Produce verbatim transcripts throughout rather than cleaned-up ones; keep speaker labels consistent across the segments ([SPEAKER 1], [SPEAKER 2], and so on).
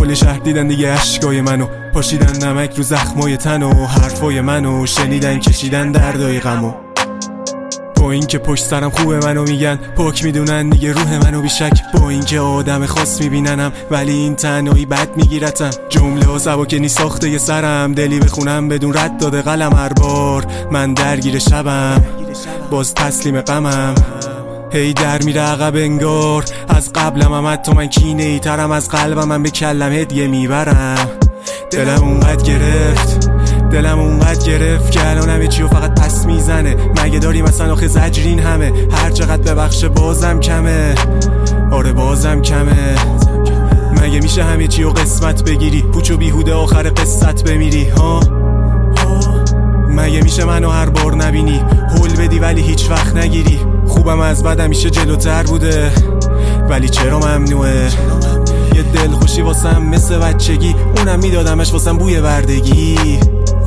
[SPEAKER 1] کل شهر دیدن دیگه اشکای منو، پاشیدن نمک رو زخمای تن و حرفای منو شنیدن، کشیدن دردای غمو. با این که پشت سرم خوبه منو میگن، پاک میدونن دیگه روح منو بیشک. با این که آدم خاص میبیننم ولی این تنهایی بد میگیرتم. جمله ها سباکنی ساخته ی سرم، دلی بخونم بدون رد داده قلم. هر بار من درگیر شبم باز تسلیم غمم، هی در میره عقب انگار از قبلم. هم حتی من کینه ای ترم از قلبم، من به کلم هدیه میبرم. دلم اونقدر گرفت دلم اونقدر گرفت که الان همه چیو فقط پس میزنه. مگه داری مثلا آخه زجرین همه؟ هر چقدر ببخشه بازم کمه، آره بازم کمه. مگه میشه همه چیو قسمت بگیری، پوچ و بیهوده آخر قصت بمیری ها؟ مگه میشه منو هر بار نبینی، هول بدی ولی هیچ وقت نگیری؟ خوبم از بدم میشه جلوتر بوده ولی چرا ممنوعه؟ یه دل خوشی واسم مثل بچگی، اونم میدادمش واسم بوی بردگی.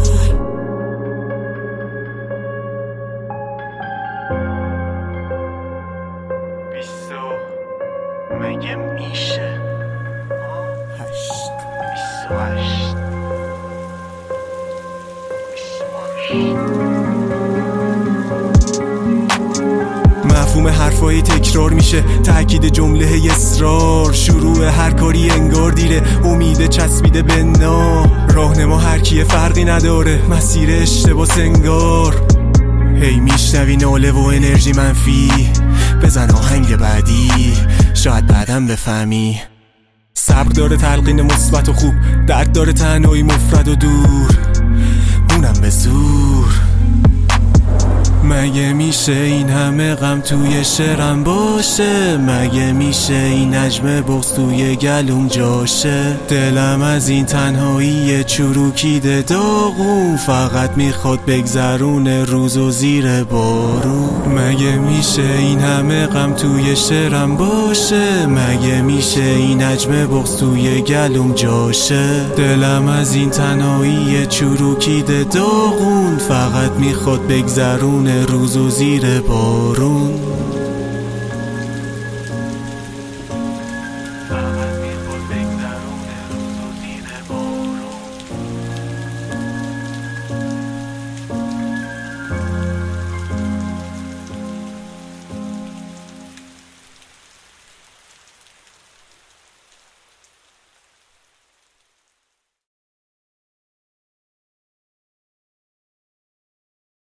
[SPEAKER 2] مگه میشه هشت بیست و هشت
[SPEAKER 1] مفهوم حرفایی تکرار میشه، تأکید جمله اصرار. شروع هر کاری انگار دیره، امید چسبیده به نار. راهنما هر کیه فرقی نداره، مسیر اشتباه سنگار. هی میشنوی ناله و انرژی منفی، بزن آهنگ بعدی شاید بعدم بفهمی. صبر داره تلقین مثبت و خوب، درد داره تنهایی مفرد و دور، اونم به زور. مگه میشه این همه غم توی شعرم باشه؟ مگه میشه این حجم بغض توی گلوم جاشه؟ دلم از این تنهایی چروکیده داغون، فقط میخواد بگذرونه روزو زیر بارون. مگه میشه این همه غم توی شعرم باشه؟ مگه میشه این حجم بغض توی گلوم جاشه؟ دلم از این تنهایی چروکیده داغون، فقط میخواد بگذرونه روزو زیر بارون.